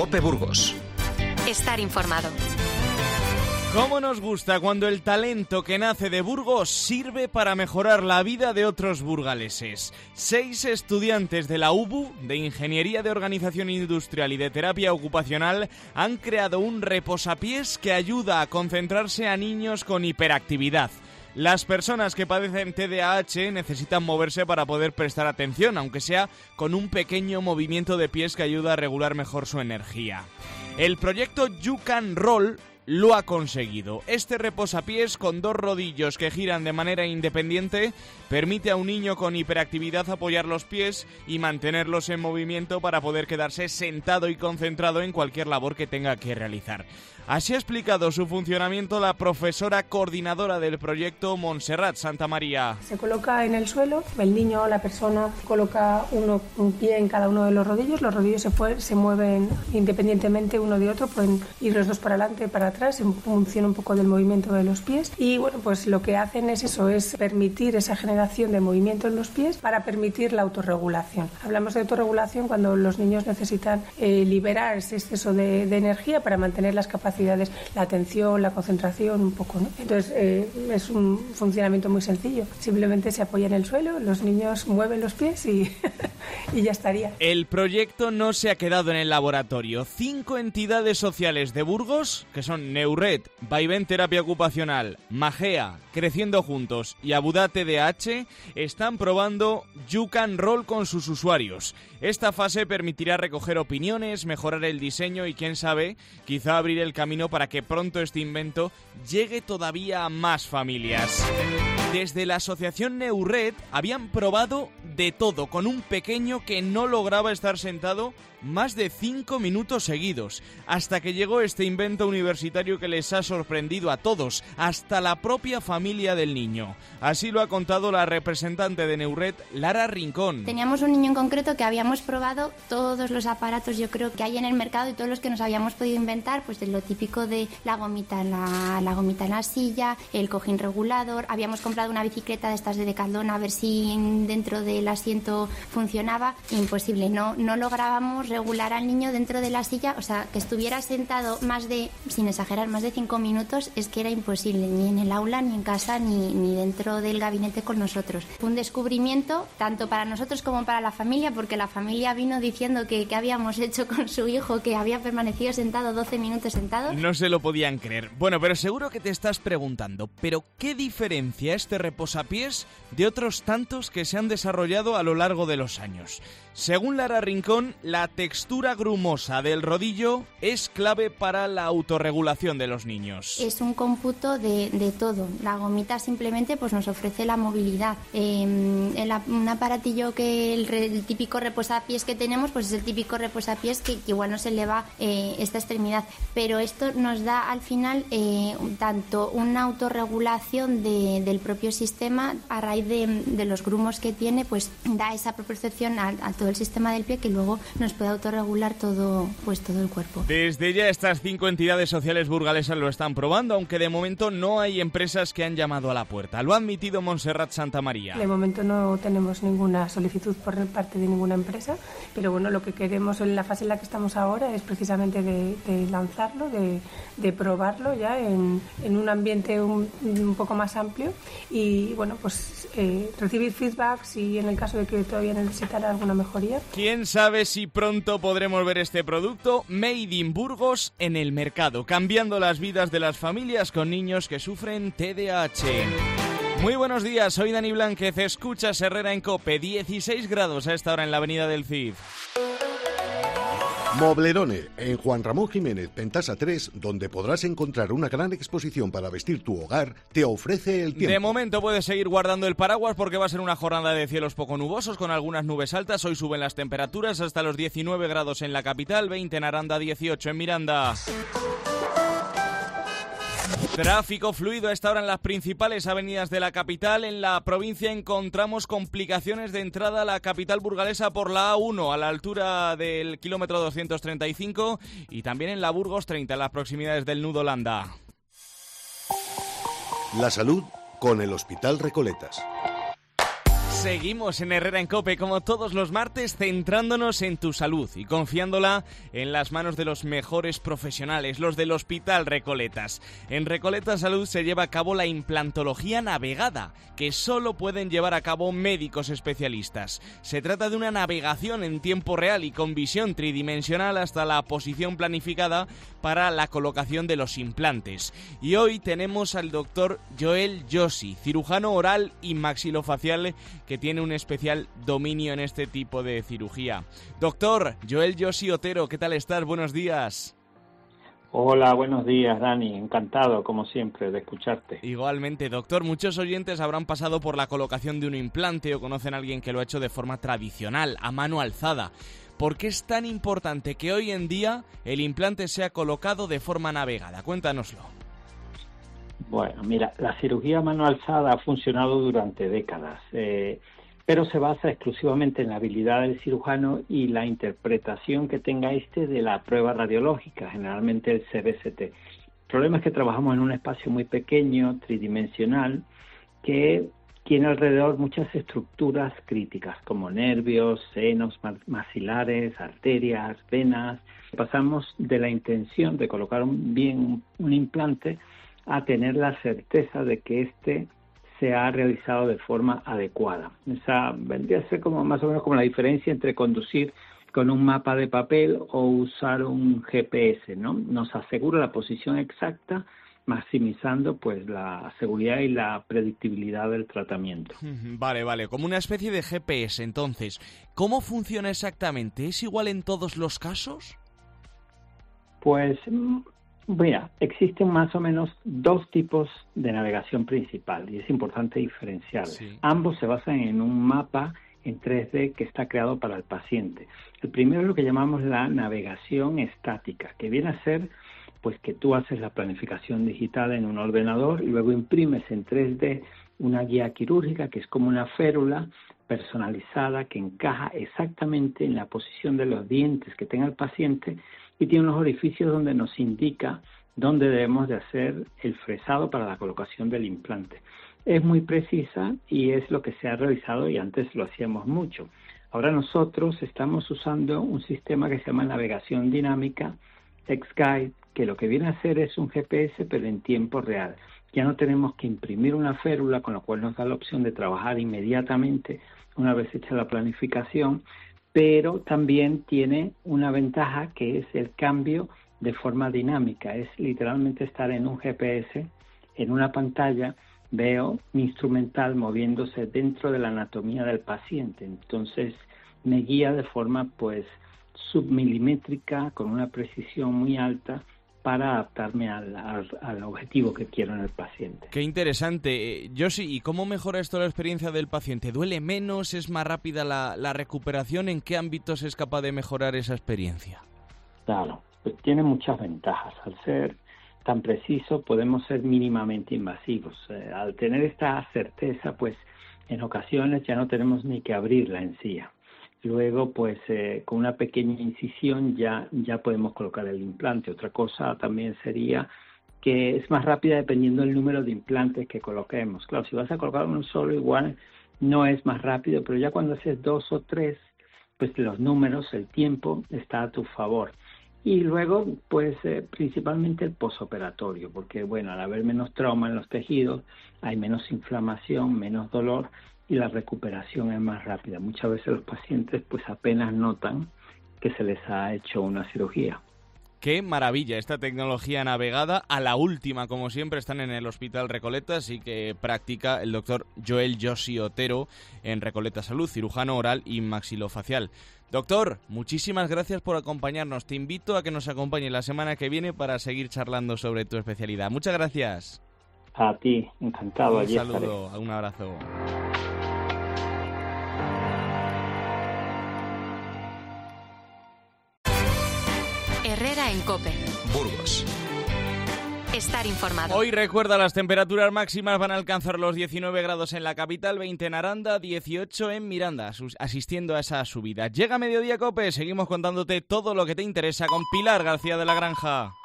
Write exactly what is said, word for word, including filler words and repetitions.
COPE Burgos. Estar informado. ¿Cómo nos gusta cuando el talento que nace de Burgos sirve para mejorar la vida de otros burgaleses? Seis estudiantes de la U B U, de Ingeniería de Organización Industrial y de Terapia Ocupacional, han creado un reposapiés que ayuda a concentrarse a niños con hiperactividad. Las personas que padecen T D A H necesitan moverse para poder prestar atención, aunque sea con un pequeño movimiento de pies que ayuda a regular mejor su energía. El proyecto You Can Roll lo ha conseguido. Este reposapiés con dos rodillos que giran de manera independiente permite a un niño con hiperactividad apoyar los pies y mantenerlos en movimiento para poder quedarse sentado y concentrado en cualquier labor que tenga que realizar. Así ha explicado su funcionamiento la profesora coordinadora del proyecto, Montserrat Santamaría. Se coloca en el suelo, el niño o la persona coloca uno, un pie en cada uno de los rodillos, los rodillos se, fue, se mueven independientemente uno de otro, pueden ir los dos para adelante y para atrás en función un poco del movimiento de los pies, y bueno, pues lo que hacen es eso, es permitir esa generación de movimiento en los pies para permitir la autorregulación. Hablamos de autorregulación cuando los niños necesitan eh, liberar ese exceso de, de energía para mantener las capacidades, la atención, la concentración, un poco, ¿no? Entonces eh, es un funcionamiento muy sencillo. Simplemente se apoya en el suelo, los niños mueven los pies y, y ya estaría. El proyecto no se ha quedado en el laboratorio. Cinco entidades sociales de Burgos, que son Neured, Vaivén Terapia Ocupacional, Magea, Creciendo Juntos y Abuda T D A H, están probando You Can Roll con sus usuarios. Esta fase permitirá recoger opiniones, mejorar el diseño y, quién sabe, quizá abrir el camino para que pronto este invento llegue todavía a más familias. Desde la asociación Neured habían probado de todo con un pequeño que no lograba estar sentado más de cinco minutos seguidos, hasta que llegó este invento universitario que les ha sorprendido a todos, hasta la propia familia del niño. Así lo ha contado la representante de Neured, Lara Rincón. Teníamos un niño en concreto que habíamos probado todos los aparatos, yo creo, que hay en el mercado, y todos los que nos habíamos podido inventar, pues de lo típico de la gomita en la, la gomita en la silla, el cojín regulador. Habíamos comprado una bicicleta de estas de Decathlon a ver si dentro del asiento funcionaba. Imposible, no, no lográbamos regular al niño dentro de la silla, o sea, que estuviera sentado más de, sin exagerar, más de cinco minutos, es que era imposible, ni en el aula, ni en casa, ni, ni dentro del gabinete con nosotros. Fue un descubrimiento tanto para nosotros como para la familia, porque la familia vino diciendo que, que habíamos hecho con su hijo, que había permanecido sentado doce minutos sentado. No se lo podían creer. Bueno, pero seguro que te estás preguntando, ¿pero qué diferencia este reposapiés de otros tantos que se han desarrollado a lo largo de los años? Según Lara Rincón, la textura grumosa del rodillo es clave para la autorregulación de los niños. Es un cómputo de, de todo. La gomita simplemente pues nos ofrece la movilidad. Eh, el, un aparatillo que el, el típico reposapiés que tenemos, pues es el típico reposapiés que, que igual nos eleva eh, esta extremidad. Pero esto nos da al final eh, tanto una autorregulación de, del propio sistema a raíz de, de los grumos que tiene, pues da esa propiocepción a, a todo el sistema del pie que luego nos puede autorregular todo, pues todo el cuerpo. Desde ya estas cinco entidades sociales burgalesas lo están probando, aunque de momento no hay empresas que han llamado a la puerta. Lo ha admitido Montserrat Santamaría. De momento no tenemos ninguna solicitud por parte de ninguna empresa, pero bueno, lo que queremos en la fase en la que estamos ahora es precisamente de, de lanzarlo, de, de probarlo ya en, en un ambiente un, un poco más amplio y bueno, pues eh, recibir feedbacks y en el caso de que todavía necesitara alguna mejora. ¿Quién sabe si pronto podremos ver este producto Made in Burgos en el mercado, cambiando las vidas de las familias con niños que sufren T D A H? Muy buenos días, soy Dani Blánquez, escuchas Herrera en COPE, dieciséis grados a esta hora en la avenida del Cid. Moblerone, en Juan Ramón Jiménez, Pentasa tres, donde podrás encontrar una gran exposición para vestir tu hogar, te ofrece el tiempo. De momento puedes seguir guardando el paraguas porque va a ser una jornada de cielos poco nubosos con algunas nubes altas. Hoy suben las temperaturas hasta los diecinueve grados en la capital, veinte en Aranda, dieciocho en Miranda. Tráfico fluido a esta hora en las principales avenidas de la capital. En la provincia encontramos complicaciones de entrada a la capital burgalesa por la A uno a la altura del kilómetro doscientos treinta y cinco y también en la Burgos treinta en las proximidades del nudo Landa. La salud con el Hospital Recoletas. Seguimos en Herrera en COPE, como todos los martes, centrándonos en tu salud y confiándola en las manos de los mejores profesionales, los del Hospital Recoletas. En Recoletas Salud se lleva a cabo la implantología navegada, que solo pueden llevar a cabo médicos especialistas. Se trata de una navegación en tiempo real y con visión tridimensional hasta la posición planificada para la colocación de los implantes. Y hoy tenemos al doctor Joel Joshi, cirujano oral y maxilofacial, que tiene un especial dominio en este tipo de cirugía. Doctor Joel Joshi Otero, ¿qué tal estás? Buenos días. Hola, buenos días, Dani. Encantado, como siempre, de escucharte. Igualmente, doctor. Muchos oyentes habrán pasado por la colocación de un implante o conocen a alguien que lo ha hecho de forma tradicional, a mano alzada. ¿Por qué es tan importante que hoy en día el implante sea colocado de forma navegada? Cuéntanoslo. Bueno, mira, la cirugía a mano alzada ha funcionado durante décadas, eh, pero se basa exclusivamente en la habilidad del cirujano y la interpretación que tenga este de la prueba radiológica, generalmente el C B C T. El problema es que trabajamos en un espacio muy pequeño, tridimensional, que tiene alrededor muchas estructuras críticas, como nervios, senos maxilares, arterias, venas. Pasamos de la intención de colocar un, bien un implante a tener la certeza de que éste se ha realizado de forma adecuada. Esa vendría a ser como más o menos como la diferencia entre conducir con un mapa de papel o usar un G P S, ¿no? Nos asegura la posición exacta, maximizando pues la seguridad y la predictibilidad del tratamiento. Vale, vale, como una especie de G P S. Entonces, ¿cómo funciona exactamente? ¿Es igual en todos los casos? Pues mira, existen más o menos dos tipos de navegación principal y es importante diferenciarlos. Sí. Ambos se basan en un mapa en tres D que está creado para el paciente. El primero es lo que llamamos la navegación estática, que viene a ser pues que tú haces la planificación digital en un ordenador y luego imprimes en tres D una guía quirúrgica que es como una férula personalizada que encaja exactamente en la posición de los dientes que tenga el paciente y tiene unos orificios donde nos indica dónde debemos de hacer el fresado para la colocación del implante. Es muy precisa y es lo que se ha realizado y antes lo hacíamos mucho. Ahora nosotros estamos usando un sistema que se llama navegación dinámica X-Guide, que lo que viene a hacer es un G P S pero en tiempo real. Ya no tenemos que imprimir una férula, con lo cual nos da la opción de trabajar inmediatamente una vez hecha la planificación, pero también tiene una ventaja que es el cambio de forma dinámica. Es literalmente estar en un G P S, en una pantalla, veo mi instrumental moviéndose dentro de la anatomía del paciente. Entonces me guía de forma pues submilimétrica, con una precisión muy alta, para adaptarme al, al, al objetivo que quiero en el paciente. Qué interesante. Joshi, ¿y cómo mejora esto la experiencia del paciente? ¿Duele menos? ¿Es más rápida la, la recuperación? ¿En qué ámbitos es capaz de mejorar esa experiencia? Claro, pues tiene muchas ventajas. Al ser tan preciso podemos ser mínimamente invasivos. Eh, al tener esta certeza, pues en ocasiones ya no tenemos ni que abrir la encía. Luego, pues, eh, con una pequeña incisión ya, ya podemos colocar el implante. Otra cosa también sería que es más rápida dependiendo del número de implantes que coloquemos. Claro, si vas a colocar uno solo, igual no es más rápido, pero ya cuando haces dos o tres, pues los números, el tiempo está a tu favor. Y luego, pues, eh, principalmente el posoperatorio, porque, bueno, al haber menos trauma en los tejidos, hay menos inflamación, menos dolor, y la recuperación es más rápida. Muchas veces los pacientes pues apenas notan que se les ha hecho una cirugía. Qué maravilla esta tecnología navegada, a la última, como siempre, están en el Hospital Recoletas y que practica el doctor Joel Joshi Otero en Recoletas Salud, cirujano oral y maxilofacial. Doctor, muchísimas gracias por acompañarnos. Te invito a que nos acompañe la semana que viene para seguir charlando sobre tu especialidad. Muchas gracias. A ti, encantado. Un saludo, un abrazo. Herrera en COPE. Burgos. Estar informado. Hoy recuerda, las temperaturas máximas van a alcanzar los diecinueve grados en la capital, veinte en Aranda, dieciocho en Miranda, asistiendo a esa subida. Llega Mediodía COPE, seguimos contándote todo lo que te interesa con Pilar García de la Granja.